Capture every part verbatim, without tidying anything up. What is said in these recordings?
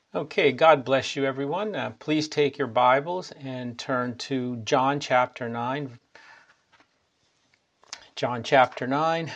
Okay, God bless you, everyone. Uh, please take your Bibles and turn to John chapter nine. John chapter nine.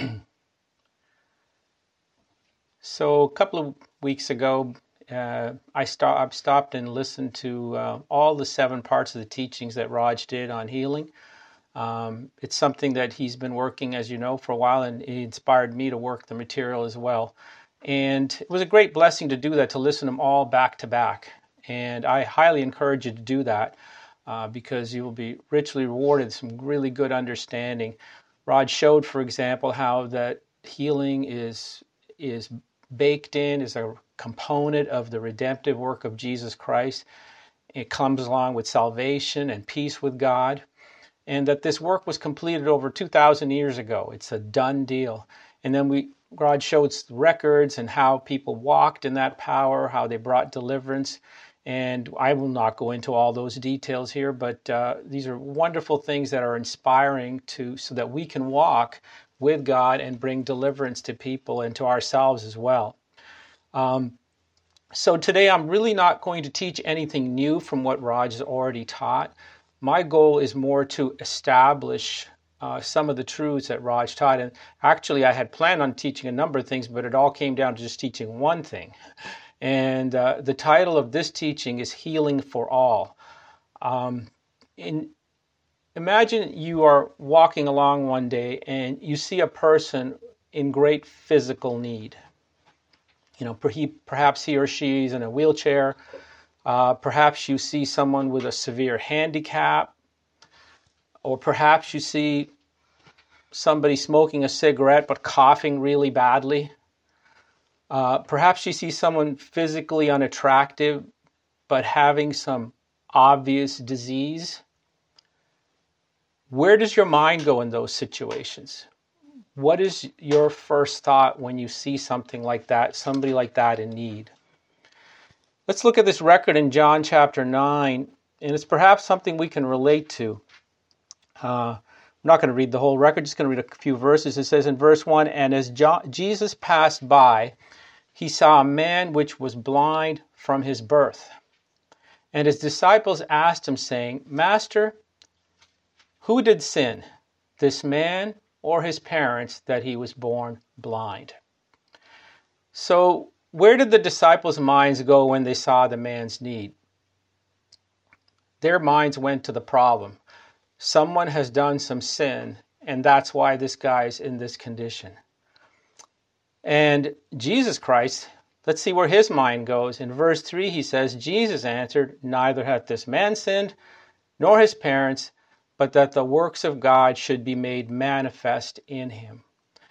So, a couple of weeks ago, uh, I, st- I stopped and listened to uh, all the seven parts of the teachings that Raj did on healing. Um, it's something that he's been working, as you know, for a while, and he inspired me to work the material as well. And it was a great blessing to do that, to listen to them all back to back. And I highly encourage you to do that uh, because you will be richly rewarded, some really good understanding. Raj showed, for example, how that healing is is baked in, is a component of the redemptive work of Jesus Christ. It comes along with salvation and peace with God, and that this work was completed over two thousand years ago. It's a done deal. And then we, God showed records and how people walked in that power, how they brought deliverance. And I will not go into all those details here, but uh, these are wonderful things that are inspiring to so that we can walk with God and bring deliverance to people and to ourselves as well. Um, so today I'm really not going to teach anything new from what Raj has already taught. My goal is more to establish uh, some of the truths that Raj taught. And actually, I had planned on teaching a number of things, but it all came down to just teaching one thing. And uh, the title of this teaching is Healing for All. Um, in, imagine you are walking along one day and you see a person in great physical need. You know, perhaps he or she is in a wheelchair. Uh, perhaps you see someone with a severe handicap, or perhaps you see somebody smoking a cigarette but coughing really badly. Uh, perhaps you see someone physically unattractive but having some obvious disease. Where does your mind go in those situations? What is your first thought when you see something like that, somebody like that in need? Let's look at this record in John chapter nine, and it's perhaps something we can relate to. Uh, I'm not going to read the whole record, just going to read a few verses. It says in verse one, "And as jo- Jesus passed by, he saw a man which was blind from his birth. And his disciples asked him, saying, Master, who did sin, this man or his parents, that he was born blind?" So, where did the disciples' minds go when they saw the man's need? Their minds went to the problem. Someone has done some sin, and that's why this guy's in this condition. And Jesus Christ, let's see where his mind goes. In verse three, he says, Jesus answered, "Neither hath this man sinned, nor his parents, but that the works of God should be made manifest in him."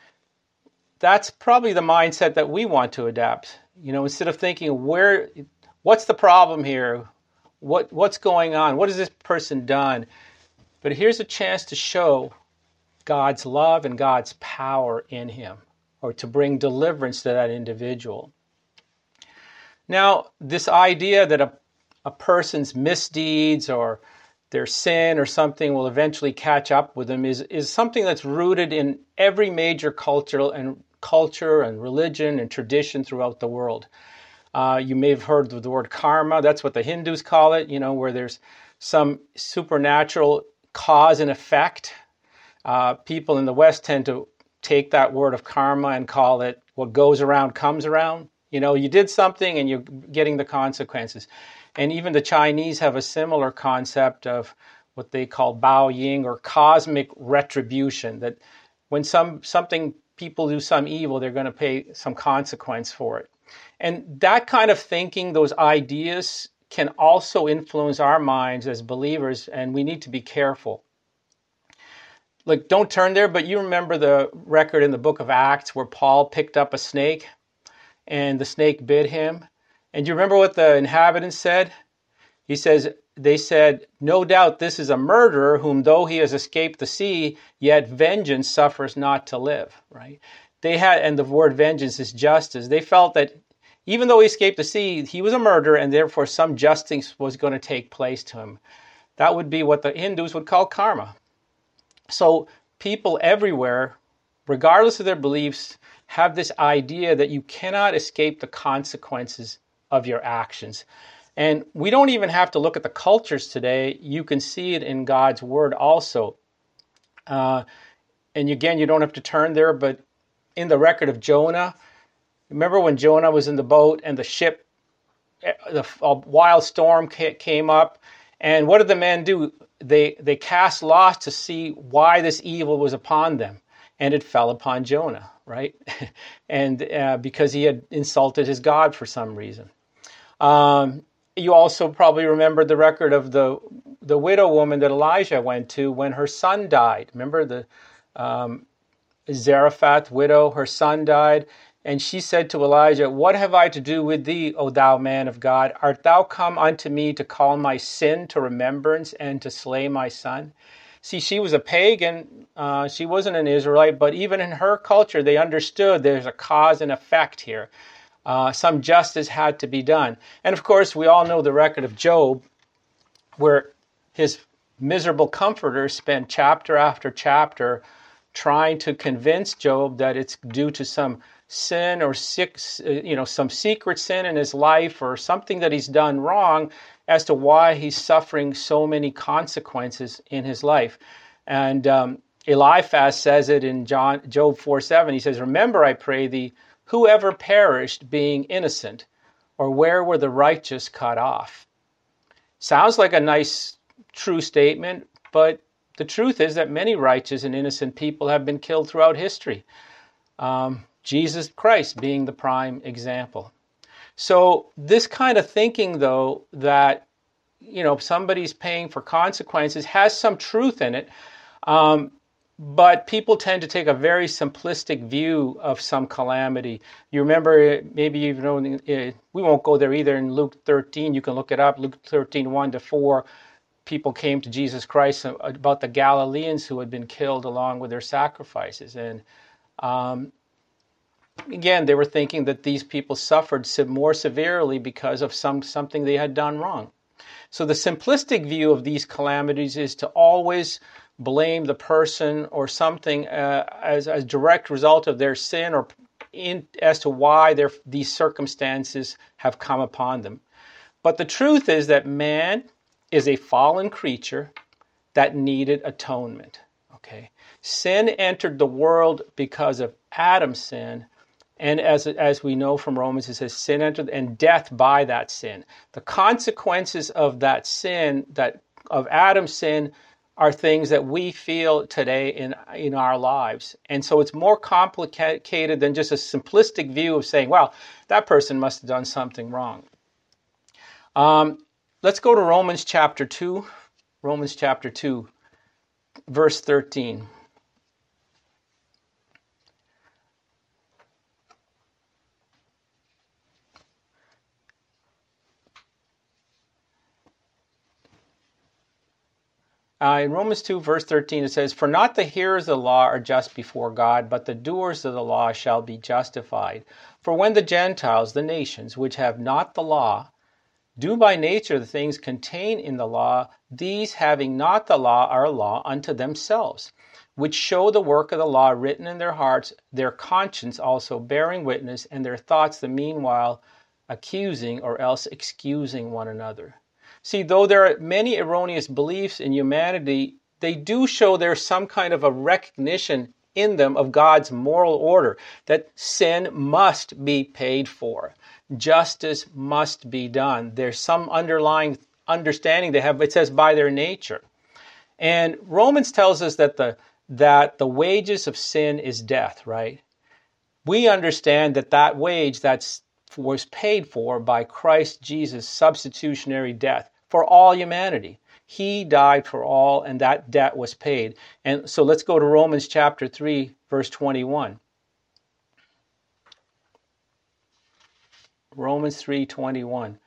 That's probably the mindset that we want to adapt. You know, instead of thinking, where, what's the problem here? What what's going on? What has this person done? But here's a chance to show God's love and God's power in him, or to bring deliverance to that individual. Now, this idea that a, a person's misdeeds or their sin or something will eventually catch up with them is, is something that's rooted in every major cultural and culture and religion and tradition throughout the world. Uh, you may have heard of the word karma. That's what the Hindus call it, you know, where there's some supernatural cause and effect. Uh, people in the West tend to take that word of karma and call it what goes around comes around. You know, you did something and you're getting the consequences. And even the Chinese have a similar concept of what they call Bao Ying, or cosmic retribution, that when some something people do some evil, they're going to pay some consequence for it. And that kind of thinking, those ideas, can also influence our minds as believers, and we need to be careful. Like, don't turn there, but you remember the record in the book of Acts where Paul picked up a snake and the snake bit him. And do you remember what the inhabitants said? He says, they said, "No doubt this is a murderer whom though he has escaped the sea, yet vengeance suffers not to live," right? They had, and the word vengeance is justice. They felt that even though he escaped the sea, he was a murderer, and therefore some justice was going to take place to him. That would be what the Hindus would call karma. So people everywhere, regardless of their beliefs, have this idea that you cannot escape the consequences of your actions. And we don't even have to look at the cultures today. You can see it in God's word also. Uh, and again, you don't have to turn there, but in the record of Jonah, remember when Jonah was in the boat and the ship, the a wild storm came up, and what did the men do? They they cast lots to see why this evil was upon them, and it fell upon Jonah, right? and uh, because he had insulted his God for some reason. Um, you also probably remember the record of the the widow woman that Elijah went to when her son died. Remember the um, Zarephath widow, her son died. And she said to Elijah, "What have I to do with thee, O thou man of God? Art thou come unto me to call my sin to remembrance and to slay my son?" See, she was a pagan. Uh, she wasn't an Israelite, but even in her culture, they understood there's a cause and effect here. Uh, some justice had to be done. And of course, we all know the record of Job, where his miserable comforters spent chapter after chapter trying to convince Job that it's due to some sin or sick, you know, some secret sin in his life or something that he's done wrong as to why he's suffering so many consequences in his life. And um, Eliphaz says it in John, Job four seven. He says, "Remember, I pray thee, whoever perished being innocent, or where were the righteous cut off?" Sounds like a nice, true statement, but the truth is that many righteous and innocent people have been killed throughout history. Um, Jesus Christ being the prime example. So this kind of thinking, though, that, you know, somebody's paying for consequences has some truth in it, um, but people tend to take a very simplistic view of some calamity. You remember, maybe you know, we won't go there either in Luke thirteen. You can look it up, Luke thirteen, one to four. People came to Jesus Christ about the Galileans who had been killed along with their sacrifices. And um, again, they were thinking that these people suffered more severely because of some something they had done wrong. So the simplistic view of these calamities is to always blame the person or something uh, as a direct result of their sin, or in, as to why these circumstances have come upon them. But the truth is that man is a fallen creature that needed atonement. Okay, sin entered the world because of Adam's sin. And as as we know from Romans, it says sin entered, and death by that sin. The consequences of that sin, that of Adam's sin, are things that we feel today in in our lives. And so it's more complicated than just a simplistic view of saying, well, that person must have done something wrong. Um, let's go to Romans chapter two. Romans chapter two, verse thirteen. Uh, in Romans two, verse thirteen, it says, "For not the hearers of the law are just before God, but the doers of the law shall be justified. For when the Gentiles, the nations, which have not the law, do by nature the things contained in the law, these having not the law are a law unto themselves, which show the work of the law written in their hearts, their conscience also bearing witness, and their thoughts the meanwhile accusing or else excusing one another." See, though there are many erroneous beliefs in humanity, they do show there's some kind of a recognition in them of God's moral order, that sin must be paid for. Justice must be done. There's some underlying understanding they have. It says by their nature. And Romans tells us that the that the wages of sin is death, right? We understand that that wage that's was paid for by Christ Jesus' substitutionary death for all humanity. He died for all, and that debt was paid. And so let's go to Romans chapter three, verse twenty-one. Romans three twenty-one.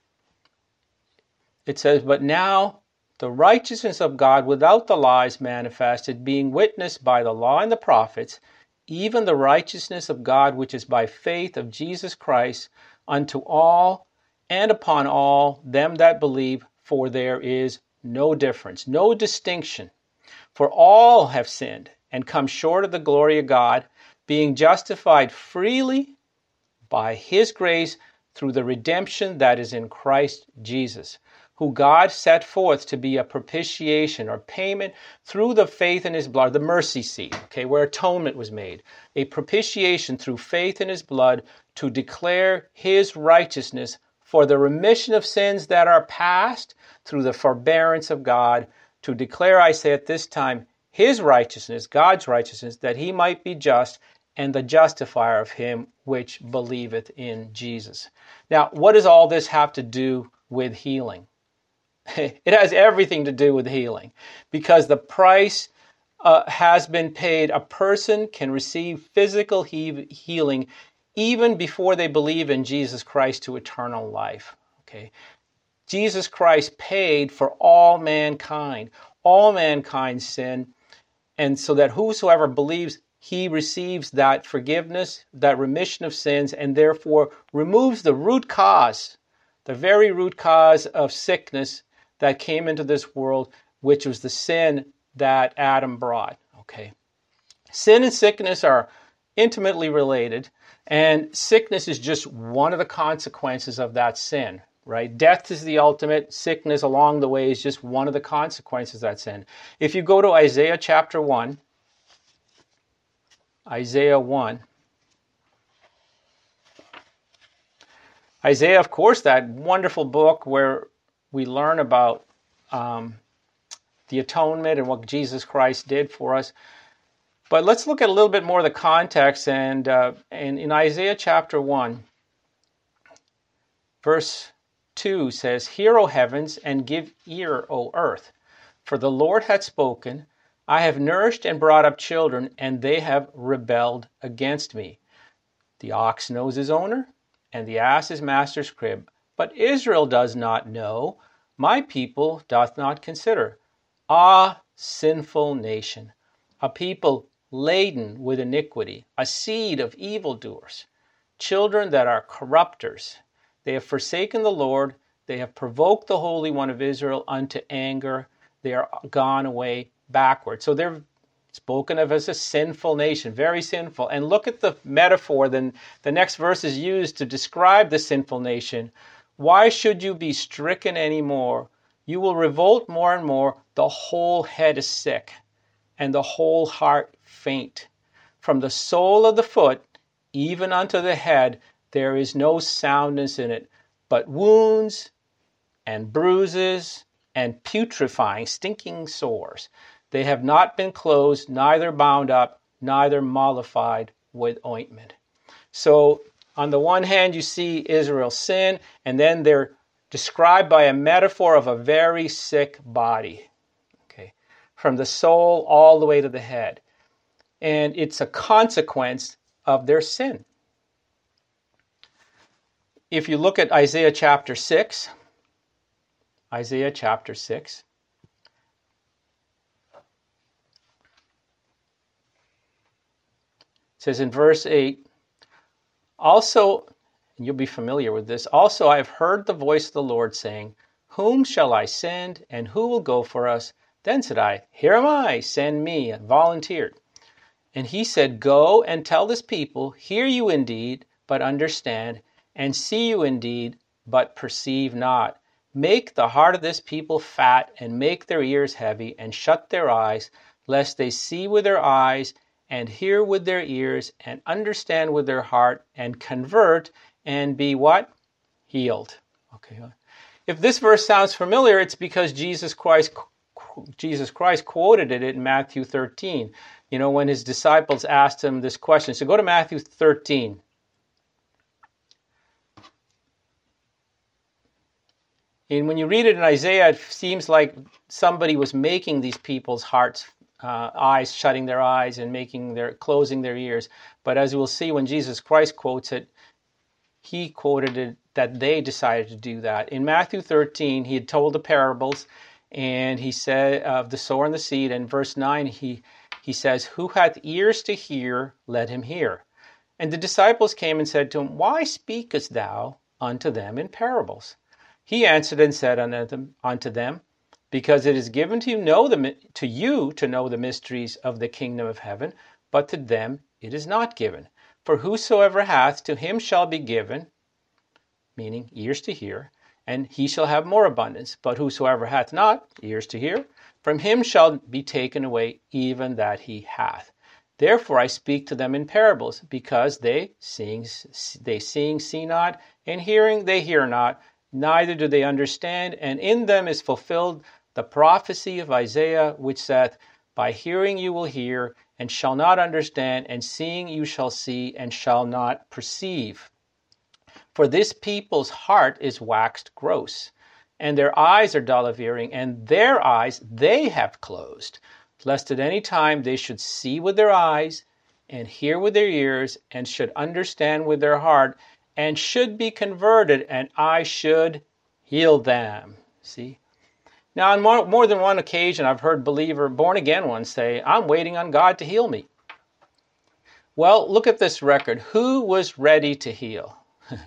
It says, "But now the righteousness of God without the law is manifested, being witnessed by the law and the prophets, even the righteousness of God which is by faith of Jesus Christ unto all and upon all them that believe, for there is no difference," no distinction. "For all have sinned and come short of the glory of God, being justified freely by his grace through the redemption that is in Christ Jesus, who God set forth to be a propitiation or payment through the faith in his blood, the mercy seat, okay, where atonement was made. A propitiation through faith in his blood to declare his righteousness for the remission of sins that are past through the forbearance of God, to declare, I say at this time, his righteousness, God's righteousness, that he might be just and the justifier of him which believeth in Jesus. Now, what does all this have to do with healing? It has everything to do with healing, because the price uh, has been paid. A person can receive physical he- healing even before they believe in Jesus Christ to eternal life. Okay, Jesus Christ paid for all mankind, all mankind's sin, and so that whosoever believes, he receives that forgiveness, that remission of sins, and therefore removes the root cause, the very root cause of sickness that came into this world, which was the sin that Adam brought. Okay, sin and sickness are intimately related, and sickness is just one of the consequences of that sin, right? Death is the ultimate. Sickness along the way is just one of the consequences of that sin. If you go to Isaiah chapter one, Isaiah one, Isaiah, of course, that wonderful book where we learn about um, the atonement and what Jesus Christ did for us. But let's look at a little bit more of the context. And, uh, and in Isaiah chapter one, verse two says, Hear, O heavens, and give ear, O earth. For the Lord hath spoken, I have nourished and brought up children, and they have rebelled against me. The ox knows his owner, and the ass his master's crib. But Israel does not know, my people doth not consider. Ah, sinful nation, a people laden with iniquity, a seed of evildoers, children that are corrupters. They have forsaken the Lord, they have provoked the Holy One of Israel unto anger, they are gone away backward. So they're spoken of as a sinful nation, very sinful. And look at the metaphor, then the next verse is used to describe the sinful nation. Why should you be stricken any more? You will revolt more and more. The whole head is sick, and the whole heart faint. From the sole of the foot, even unto the head, there is no soundness in it, but wounds and bruises and putrefying, stinking sores. They have not been closed, neither bound up, neither mollified with ointment. So on the one hand, you see Israel's sin, and then they're described by a metaphor of a very sick body, okay, from the soul all the way to the head. And it's a consequence of their sin. If you look at Isaiah chapter six, Isaiah chapter six, it says in verse eight, also, and you'll be familiar with this, also I have heard the voice of the Lord saying, Whom shall I send, and who will go for us? Then said I, Here am I, send me, and volunteered. And he said, Go and tell this people, Hear you indeed, but understand, and see you indeed, but perceive not. Make the heart of this people fat, and make their ears heavy, and shut their eyes, lest they see with their eyes, and hear with their ears, and understand with their heart, and convert, and be what? Healed. Okay. If this verse sounds familiar, it's because Jesus Christ, Jesus Christ quoted it in Matthew thirteen. You know, when his disciples asked him this question. So go to Matthew thirteen. And when you read it in Isaiah, it seems like somebody was making these people's hearts, uh, eyes, shutting their eyes and making their, closing their ears. But as we'll see when Jesus Christ quotes it, he quoted it that they decided to do that. In Matthew thirteen, he had told the parables, and he said of the sower and the seed. And verse nine, he he says, Who hath ears to hear, let him hear. And the disciples came and said to him, Why speakest thou unto them in parables? He answered and said unto them, unto them Because it is given to you, know the, to you to know the mysteries of the kingdom of heaven, but to them it is not given. For whosoever hath, to him shall be given, meaning ears to hear, and he shall have more abundance. But whosoever hath not ears to hear, from him shall be taken away even that he hath. Therefore I speak to them in parables, because they seeing, they seeing see not, and hearing they hear not, neither do they understand. And in them is fulfilled the prophecy of Isaiah, which saith, By hearing you will hear, and shall not understand, and seeing you shall see, and shall not perceive. For this people's heart is waxed gross, and their eyes are dull of hearing, and their eyes they have closed, lest at any time they should see with their eyes, and hear with their ears, and should understand with their heart, and should be converted, and I should heal them. See? Now, on more, more than one occasion, I've heard believer, born-again ones say, I'm waiting on God to heal me. Well, look at this record. Who was ready to heal?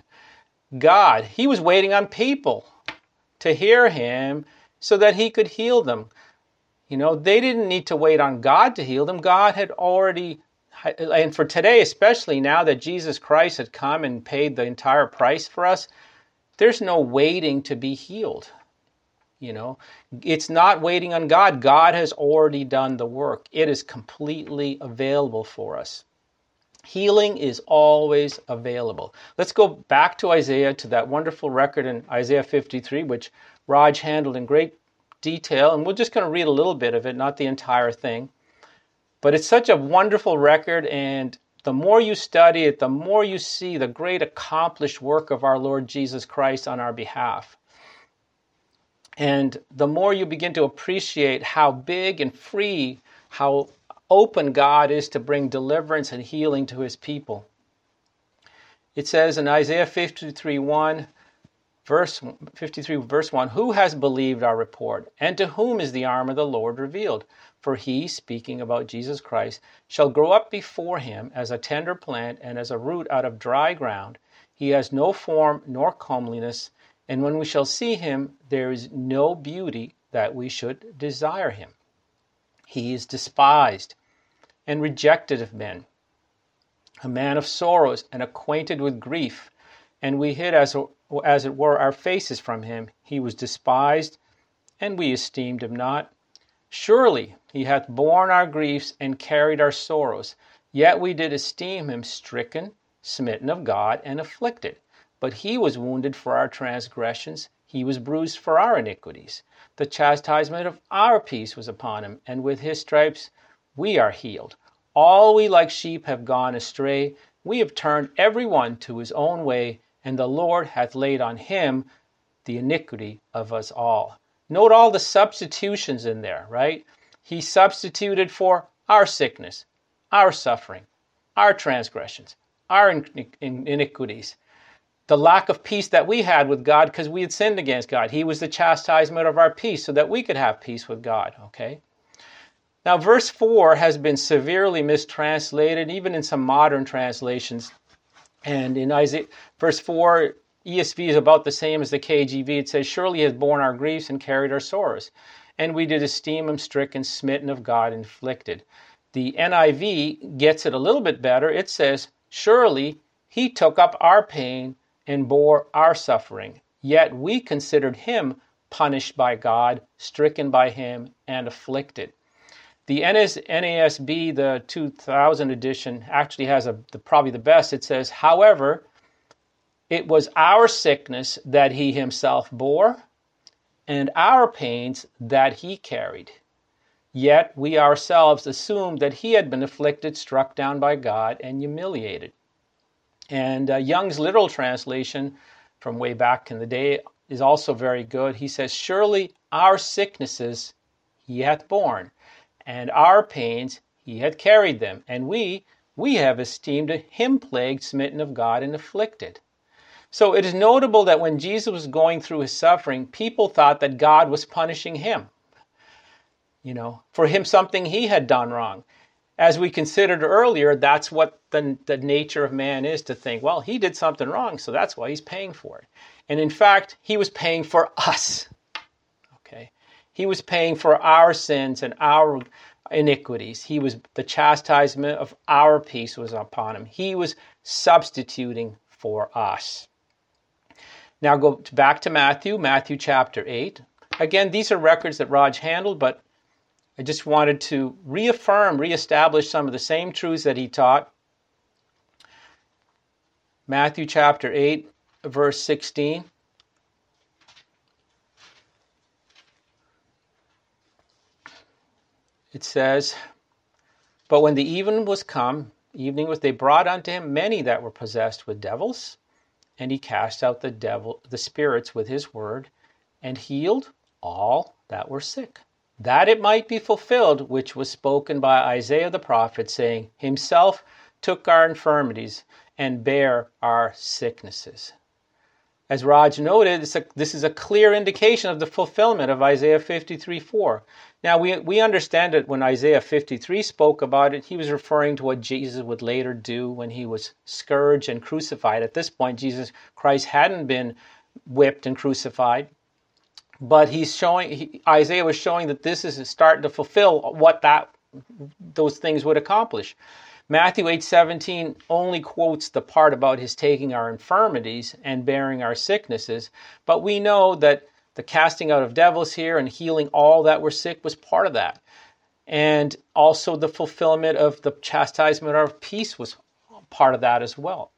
God. He was waiting on people to hear him so that he could heal them. You know, they didn't need to wait on God to heal them. God had already, and for today, especially now that Jesus Christ had come and paid the entire price for us, there's no waiting to be healed. You know, it's not waiting on God. God has already done the work. It is completely available for us. Healing is always available. Let's go back to Isaiah, to that wonderful record in Isaiah fifty-three, which Raj handled in great detail. And we're just going to read a little bit of it, not the entire thing. But it's such a wonderful record, and the more you study it, the more you see the great accomplished work of our Lord Jesus Christ on our behalf. And the more you begin to appreciate how big and free, how open God is to bring deliverance and healing to his people. It says in Isaiah fifty-three, one, verse fifty-three, verse one, Who has believed our report? And to whom is the arm of the Lord revealed? For he, speaking about Jesus Christ, shall grow up before him as a tender plant and as a root out of dry ground. He has no form nor comeliness, and when we shall see him, there is no beauty that we should desire him. He is despised and rejected of men, a man of sorrows and acquainted with grief, and we hid as, as it were our faces from him. He was despised, and we esteemed him not. Surely he hath borne our griefs and carried our sorrows, yet we did esteem him stricken, smitten of God, and afflicted. But he was wounded for our transgressions, he was bruised for our iniquities. The chastisement of our peace was upon him, and with his stripes we are healed. All we like sheep have gone astray. We have turned every one to his own way, and the Lord hath laid on him the iniquity of us all. Note all the substitutions in there, right? He substituted for our sickness, our suffering, our transgressions, our iniquities. The lack of peace that we had with God because we had sinned against God. He was the chastisement of our peace so that we could have peace with God, okay? Now, verse four has been severely mistranslated, even in some modern translations. And in Isaiah, verse four, E S V is about the same as the K J V. It says, Surely he has borne our griefs and carried our sorrows, and we did esteem him stricken, smitten of God, inflicted. The N I V gets it a little bit better. It says, Surely he took up our pain and bore our suffering, yet we considered him punished by God, stricken by him, and afflicted. The N A S B, the two thousand edition, actually has a, the, probably the best. It says, However, it was our sickness that he himself bore, and our pains that he carried. Yet we ourselves assumed that he had been afflicted, struck down by God, and humiliated. And uh, Young's literal translation from way back in the day is also very good. He says, Surely our sicknesses he hath borne, and our pains he hath carried them, and we, we have esteemed him plagued, smitten of God, and afflicted. So it is notable that when Jesus was going through his suffering, people thought that God was punishing him, you know, for him something he had done wrong. As we considered earlier, that's what the, the nature of man is, to think, well, he did something wrong, so that's why he's paying for it. And in fact, he was paying for us. Okay? He was paying for our sins and our iniquities. He was, the chastisement of our peace was upon him. He was substituting for us. Now go back to Matthew, Matthew chapter eight. Again, these are records that Raj handled, but I just wanted to reaffirm, reestablish some of the same truths that he taught. Matthew chapter eight, verse sixteen. It says, "But when the even was come, evening was, they brought unto him many that were possessed with devils, and he cast out the devil, the spirits with his word, and healed all that were sick, that it might be fulfilled, which was spoken by Isaiah the prophet, saying, Himself took our infirmities and bare our sicknesses." As Raj noted, a, this is a clear indication of the fulfillment of Isaiah fifty-three four. Now, we, we understand that when Isaiah fifty-three spoke about it, he was referring to what Jesus would later do when he was scourged and crucified. At this point, Jesus Christ hadn't been whipped and crucified, but he's showing, he, Isaiah was showing that this is starting to fulfill what that those things would accomplish. Matthew eight seventeen only quotes the part about his taking our infirmities and bearing our sicknesses, but we know that the casting out of devils here and healing all that were sick was part of that. And also the fulfillment of the chastisement of peace was part of that as well.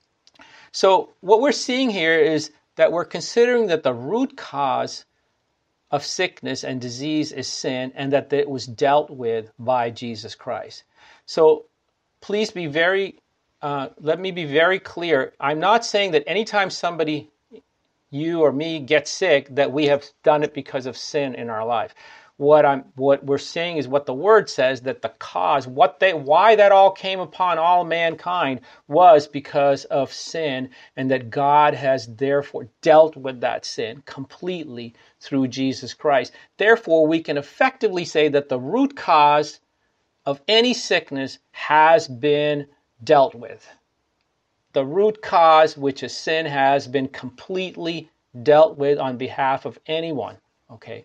So what we're seeing here is that we're considering that the root cause of sickness and disease is sin, and that it was dealt with by Jesus Christ. So please be very, uh, let me be very clear. I'm not saying that anytime somebody, you or me, gets sick, that we have done it because of sin in our life. What I'm, what we're saying is what the Word says, that the cause, what they, why that all came upon all mankind was because of sin, and that God has therefore dealt with that sin completely through Jesus Christ. Therefore, we can effectively say that the root cause of any sickness has been dealt with. The root cause, which is sin, has been completely dealt with on behalf of anyone. Okay.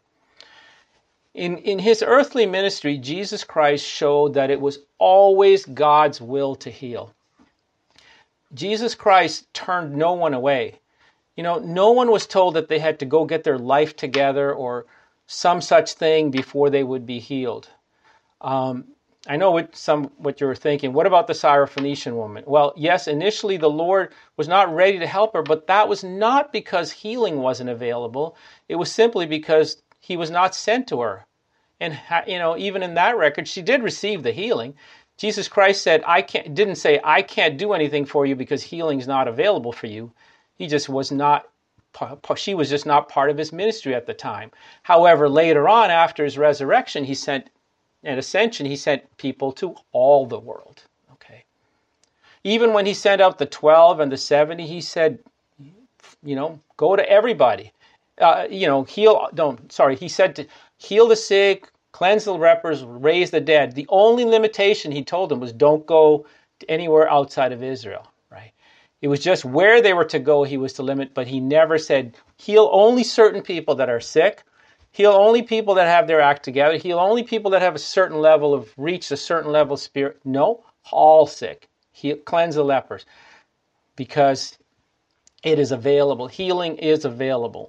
In, in his earthly ministry, Jesus Christ showed that it was always God's will to heal. Jesus Christ turned no one away. You know, no one was told that they had to go get their life together or some such thing before they would be healed. Um, I know what some what you were thinking. What about the Syrophoenician woman? Well, yes, initially the Lord was not ready to help her, but that was not because healing wasn't available. It was simply because he was not sent to her. And you know, even in that record, she did receive the healing. Jesus Christ said, "I can't." Didn't say, "I can't do anything for you because healing is not available for you." He just was not. She was just not part of his ministry at the time. However, later on, after his resurrection, he sent. And ascension, he sent people to all the world. Okay. Even when he sent out the twelve and the seventy, he said, you know, go to everybody. Uh, you know, heal, don't, sorry, he said to heal the sick, cleanse the lepers, raise the dead. The only limitation he told them was don't go anywhere outside of Israel, right? It was just where they were to go he was to limit, but he never said heal only certain people that are sick. Heal only people that have their act together. Heal only people that have a certain level of reach, a certain level of spirit. No, all sick. Heal, cleanse the lepers. Because it is available. Healing is available.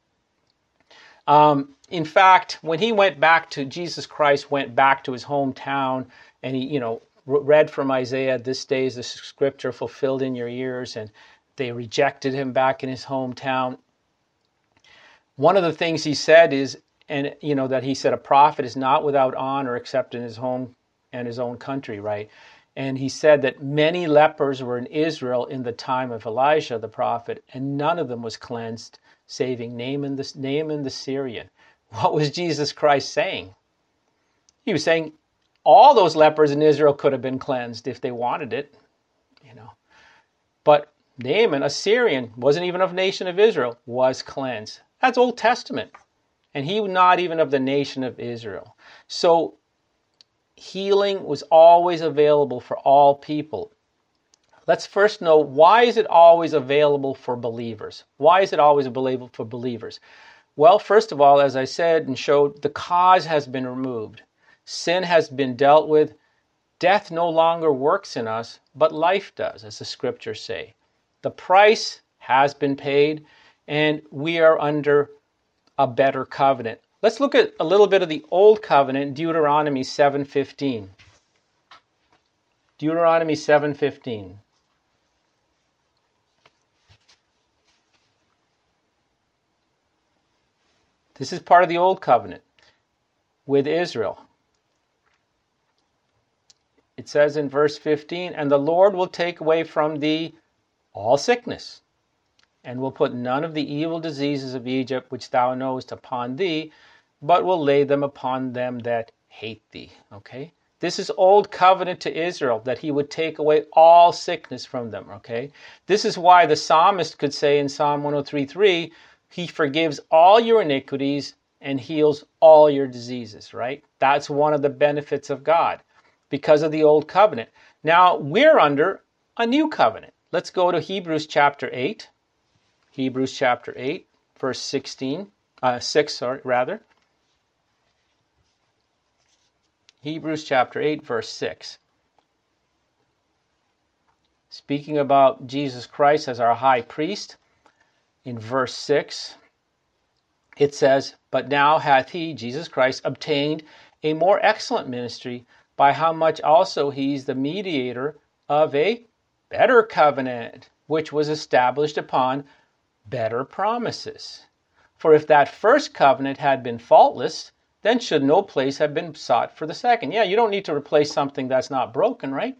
Um, in fact, when he went back to, Jesus Christ went back to his hometown, and he, you know, read from Isaiah, "This day is the scripture fulfilled in your ears," and they rejected him back in his hometown. One of the things he said is, and you know, that he said a prophet is not without honor except in his home and his own country, right? And he said that many lepers were in Israel in the time of Elijah the prophet, and none of them was cleansed, saving Naaman the, Naaman the Syrian. What was Jesus Christ saying? He was saying all those lepers in Israel could have been cleansed if they wanted it, you know. But Naaman, a Syrian, wasn't even of the nation of Israel, was cleansed. That's Old Testament. And he was not even of the nation of Israel. So healing was always available for all people. Let's first know, why is it always available for believers? Why is it always available for believers? Well, first of all, as I said and showed, the cause has been removed. Sin has been dealt with. Death no longer works in us, but life does, as the scriptures say. The price has been paid. and we are under a better covenant. Let's look at a little bit of the Old Covenant, Deuteronomy seven fifteen. Deuteronomy seven fifteen. This is part of the Old Covenant with Israel. It says in verse fifteen, "And the Lord will take away from thee all sickness, and will put none of the evil diseases of Egypt which thou knowest upon thee, but will lay them upon them that hate thee." Okay? This is Old Covenant to Israel, that he would take away all sickness from them. Okay? This is why the psalmist could say in Psalm one oh three three, he forgives all your iniquities and heals all your diseases, right? That's one of the benefits of God because of the Old Covenant. Now, we're under a new covenant. Let's go to Hebrews chapter eight. Hebrews chapter eight, verse sixteen, uh, six, sorry, rather. Hebrews chapter eight, verse six. Speaking about Jesus Christ as our high priest, in verse six, it says, "But now hath he," Jesus Christ, "obtained a more excellent ministry, by how much also he is the mediator of a better covenant, which was established upon better promises. For if that first covenant had been faultless, then should no place have been sought for the second." Yeah, you don't need to replace something that's not broken, right?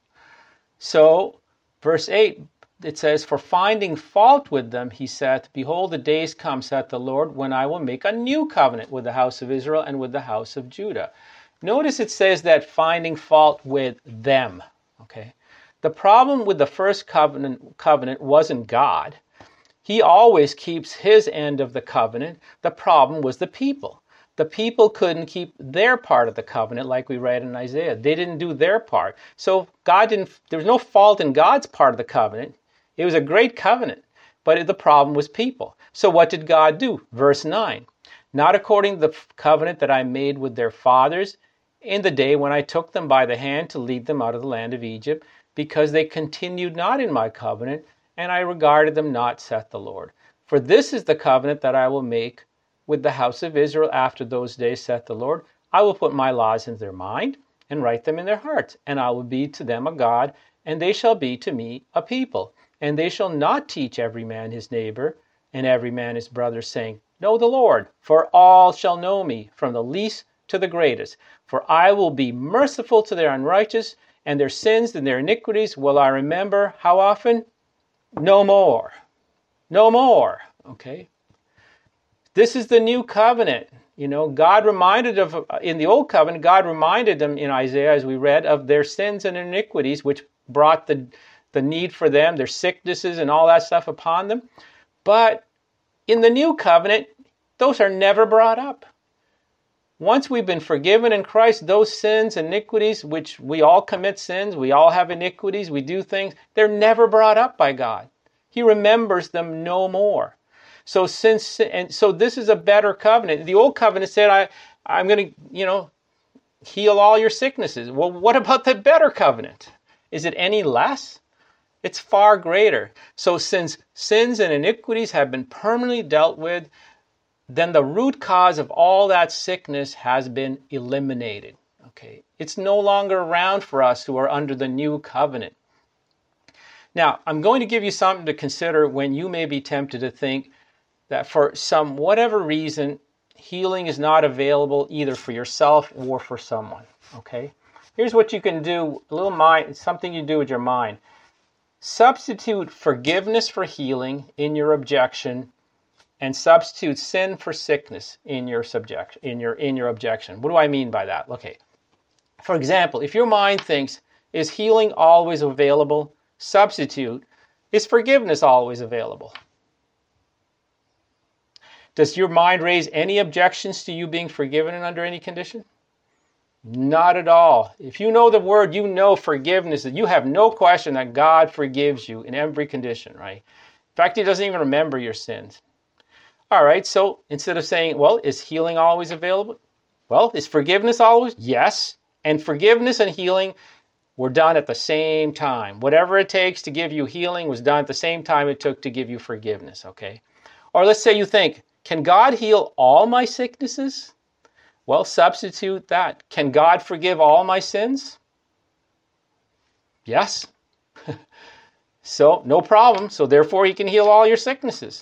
So, verse eight, it says, "For finding fault with them, he saith, Behold, the days come, saith the Lord, when I will make a new covenant with the house of Israel and with the house of Judah." Notice it says that finding fault with them. Okay, the problem with the first covenant covenant wasn't God. He always keeps his end of the covenant. The problem was the people. The people couldn't keep their part of the covenant, like we read in Isaiah. They didn't do their part. So God didn't, there was no fault in God's part of the covenant. It was a great covenant, but the problem was people. So what did God do? Verse nine, "Not according to the covenant that I made with their fathers in the day when I took them by the hand to lead them out of the land of Egypt, because they continued not in my covenant, and I regarded them not, saith the Lord. For this is the covenant that I will make with the house of Israel after those days, saith the Lord. I will put my laws in their mind, and write them in their hearts, and I will be to them a God, and they shall be to me a people. And they shall not teach every man his neighbor, and every man his brother, saying, Know the Lord, for all shall know me, from the least to the greatest. For I will be merciful to their unrighteous, and their sins and their iniquities will I remember." How often? No more. No more. Okay? This is the new covenant. You know, God reminded of, in the old covenant, God reminded them in Isaiah, as we read, of their sins and iniquities, which brought the, the need for them, their sicknesses and all that stuff upon them. But in the new covenant, those are never brought up. Once we've been forgiven in Christ, those sins, iniquities, which we all commit sins, we all have iniquities, we do things, they're never brought up by God. He remembers them no more. So since and so this is a better covenant. The old covenant said, I, I'm going to, you know, heal all your sicknesses. Well, what about the better covenant? Is it any less? It's far greater. So since sins and iniquities have been permanently dealt with, then the root cause of all that sickness has been eliminated. Okay, it's no longer around for us who are under the new covenant. Now, I'm going to give you something to consider when you may be tempted to think that for some whatever reason, healing is not available either for yourself or for someone. Okay, here's what you can do. A little mind, something you do with your mind. Substitute forgiveness for healing in your objection, and substitute sin for sickness in your subject, in your in your objection. What do I mean by that? Okay. For example, if your mind thinks, is healing always available? Substitute, is forgiveness always available? Does your mind raise any objections to you being forgiven under any condition? Not at all. If you know the word, you know forgiveness, that you have no question that God forgives you in every condition, right? In fact, he doesn't even remember your sins. All right, so instead of saying, well, is healing always available? Well, is forgiveness always? Yes. And forgiveness and healing were done at the same time. Whatever it takes to give you healing was done at the same time it took to give you forgiveness, okay? Or let's say you think, can God heal all my sicknesses? Well, substitute that. Can God forgive all my sins? Yes. So, no problem. So, therefore, he can heal all your sicknesses.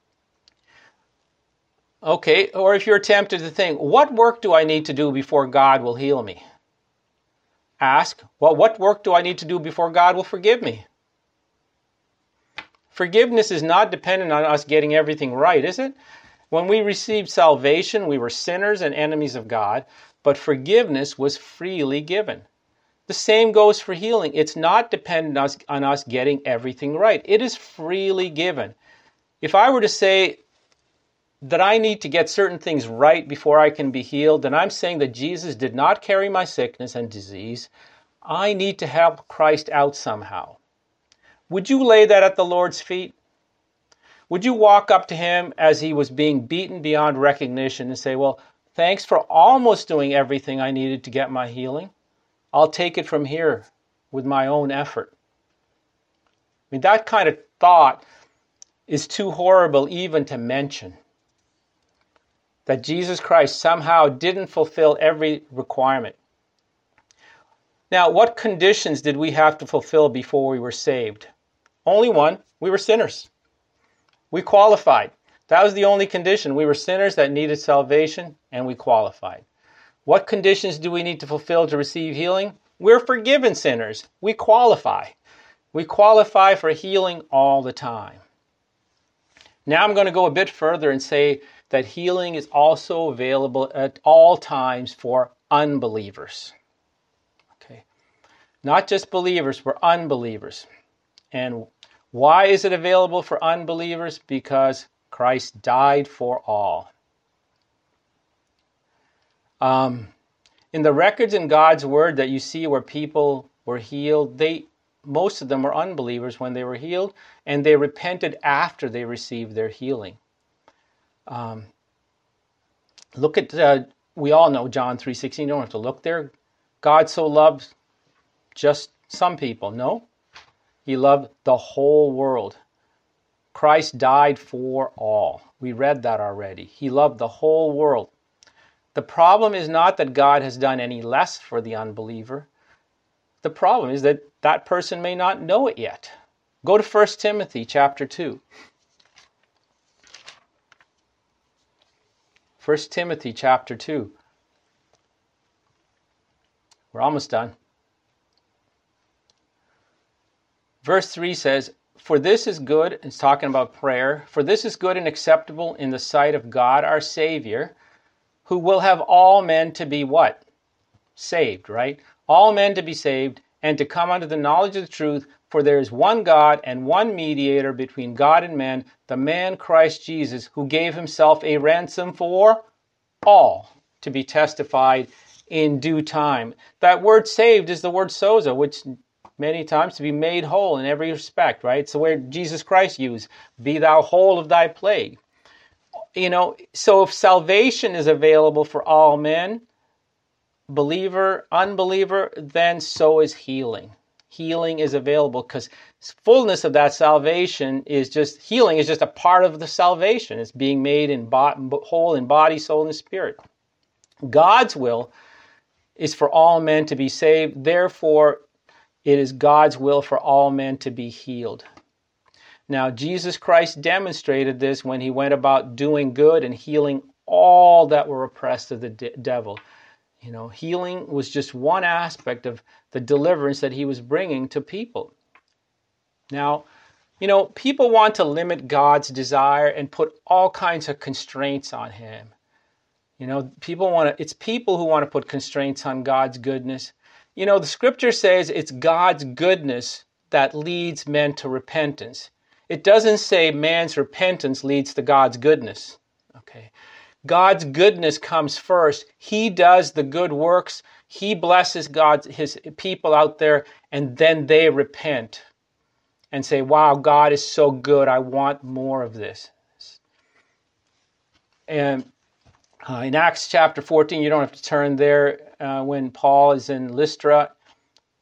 Okay, or if you're tempted to think, what work do I need to do before God will heal me? Ask, well, what work do I need to do before God will forgive me? Forgiveness is not dependent on us getting everything right, is it? When we received salvation, we were sinners and enemies of God, but forgiveness was freely given. The same goes for healing. It's not dependent on us, on us getting everything right. It is freely given. If I were to say that I need to get certain things right before I can be healed, then I'm saying that Jesus did not carry my sickness and disease. I need to help Christ out somehow. Would you lay that at the Lord's feet? Would you walk up to him as he was being beaten beyond recognition and say, well, thanks for almost doing everything I needed to get my healing. I'll take it from here with my own effort. I mean, that kind of thought is too horrible even to mention. That Jesus Christ somehow didn't fulfill every requirement. Now, what conditions did we have to fulfill before we were saved? Only one. We were sinners. We qualified. That was the only condition. We were sinners that needed salvation, and we qualified. What conditions do we need to fulfill to receive healing? We're forgiven sinners. We qualify. We qualify for healing all the time. Now I'm going to go a bit further and say that healing is also available at all times for unbelievers. Okay, not just believers, for unbelievers. And why is it available for unbelievers? Because Christ died for all. Um, in the records in God's Word that you see where people were healed, they most of them were unbelievers when they were healed, and they repented after they received their healing. Um, look at, uh, we all know John three sixteen, you don't have to look there. God so loved just some people. No, he loved the whole world. Christ died for all. We read that already. He loved the whole world. The problem is not that God has done any less for the unbeliever. The problem is that that person may not know it yet. Go to First Timothy chapter two. First Timothy chapter two. We're almost done. Verse three says, "For this is good," it's talking about prayer, "for this is good and acceptable in the sight of God our Savior, who will have all men to be" what? Saved, right? All men to be saved and to come unto the knowledge of the truth, for there is one God and one mediator between God and men, the man Christ Jesus, who gave himself a ransom for all, to be testified in due time. That word saved is the word sozo, which many times to be made whole in every respect, right? It's the word Jesus Christ used, "Be thou whole of thy plague." You know, so if salvation is available for all men, believer, unbeliever, then so is healing. Healing is available because fullness of that salvation is just, healing is just a part of the salvation. It's being made in bo- whole in body, soul, and spirit. God's will is for all men to be saved. Therefore, it is God's will for all men to be healed. Now, Jesus Christ demonstrated this when he went about doing good and healing all that were oppressed of the de- devil. You know, healing was just one aspect of the deliverance that he was bringing to people. Now, you know, people want to limit God's desire and put all kinds of constraints on him. You know, people want to, it's people who want to put constraints on God's goodness. You know, the scripture says it's God's goodness that leads men to repentance. It doesn't say man's repentance leads to God's goodness. Okay. God's goodness comes first. He does the good works. He blesses God's, his people out there, and then they repent and say, wow, God is so good. I want more of this. And uh, in Acts chapter fourteen, you don't have to turn there, uh, when Paul is in Lystra,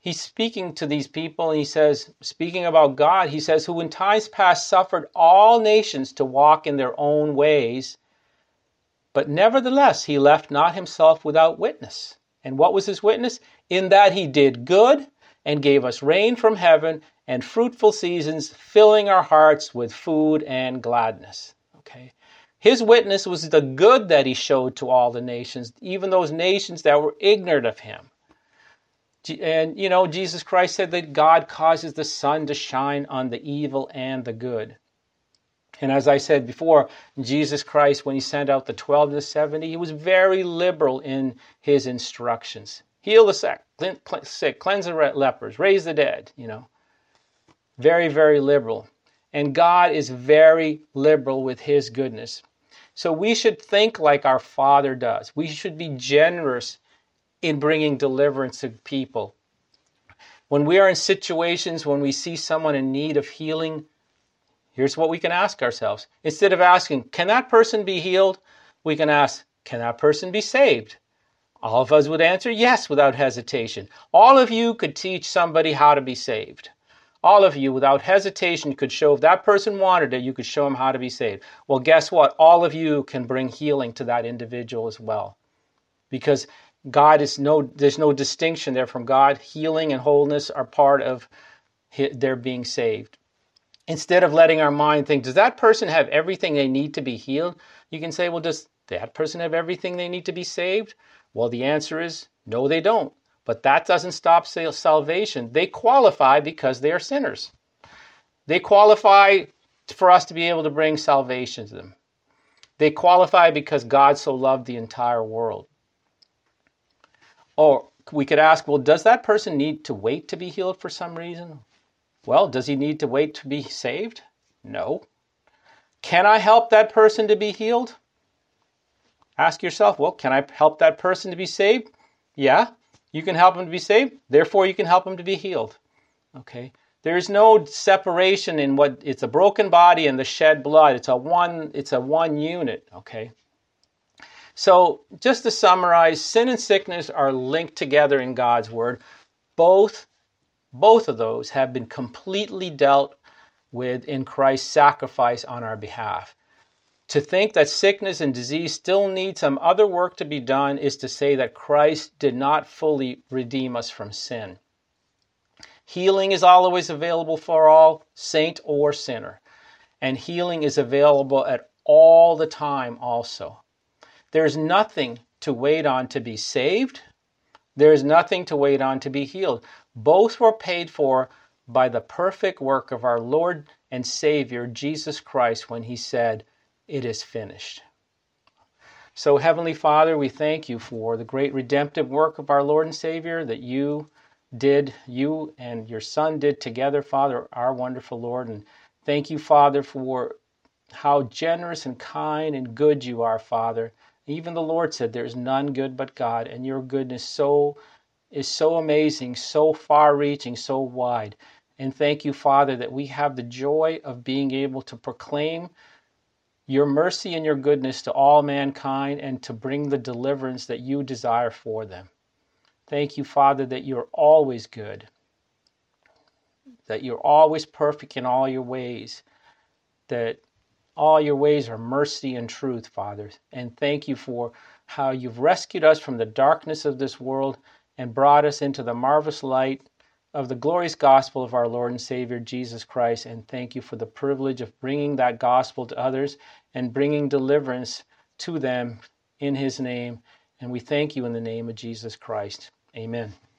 he's speaking to these people, and he says, speaking about God, he says, who in times past suffered all nations to walk in their own ways, but nevertheless he left not himself without witness. And what was his witness? In that he did good and gave us rain from heaven and fruitful seasons, filling our hearts with food and gladness. Okay. His witness was the good that he showed to all the nations, even those nations that were ignorant of him. And, you know, Jesus Christ said that God causes the sun to shine on the evil and the good. And as I said before, Jesus Christ, when he sent out the twelve to the seventy, he was very liberal in his instructions. Heal the sick, cleanse the lepers, raise the dead, you know. Very, very liberal. And God is very liberal with his goodness. So we should think like our Father does. We should be generous in bringing deliverance to people. When we are in situations, when we see someone in need of healing, here's what we can ask ourselves. Instead of asking, can that person be healed? We can ask, can that person be saved? All of us would answer yes without hesitation. All of you could teach somebody how to be saved. All of you, without hesitation, could show, if that person wanted it, you could show them how to be saved. Well, guess what? All of you can bring healing to that individual as well. Because God is no, there's no distinction there from God. Healing and wholeness are part of their being saved. Instead of letting our mind think, does that person have everything they need to be healed? You can say, well, does that person have everything they need to be saved? Well, the answer is, no, they don't. But that doesn't stop salvation. They qualify because they are sinners. They qualify for us to be able to bring salvation to them. They qualify because God so loved the entire world. Or we could ask, well, does that person need to wait to be healed for some reason? Well, does he need to wait to be saved? No. Can I help that person to be healed? Ask yourself, well, can I help that person to be saved? Yeah, you can help him to be saved. Therefore, you can help him to be healed. Okay. There is no separation in what, it's a broken body and the shed blood. It's a one, it's a one unit. Okay. So just to summarize, sin and sickness are linked together in God's word. Both, both of those have been completely dealt with in Christ's sacrifice on our behalf. To think that sickness and disease still need some other work to be done is to say that Christ did not fully redeem us from sin. Healing is always available for all, saint or sinner. And healing is available at all the time also. There's nothing to wait on to be saved. There's nothing to wait on to be healed. Both were paid for by the perfect work of our Lord and Savior, Jesus Christ, when he said, it is finished. So, Heavenly Father, we thank you for the great redemptive work of our Lord and Savior that you did, you and your Son did together, Father, our wonderful Lord. And thank you, Father, for how generous and kind and good you are, Father. Even the Lord said there is none good but God, and your goodness so is so amazing, so far-reaching, so wide. And thank you, Father, that we have the joy of being able to proclaim your mercy and your goodness to all mankind and to bring the deliverance that you desire for them. Thank you, Father, that you're always good, that you're always perfect in all your ways, that all your ways are mercy and truth, Father. And thank you for how you've rescued us from the darkness of this world and brought us into the marvelous light of the glorious gospel of our Lord and Savior, Jesus Christ. And thank you for the privilege of bringing that gospel to others and bringing deliverance to them in his name. And we thank you in the name of Jesus Christ. Amen.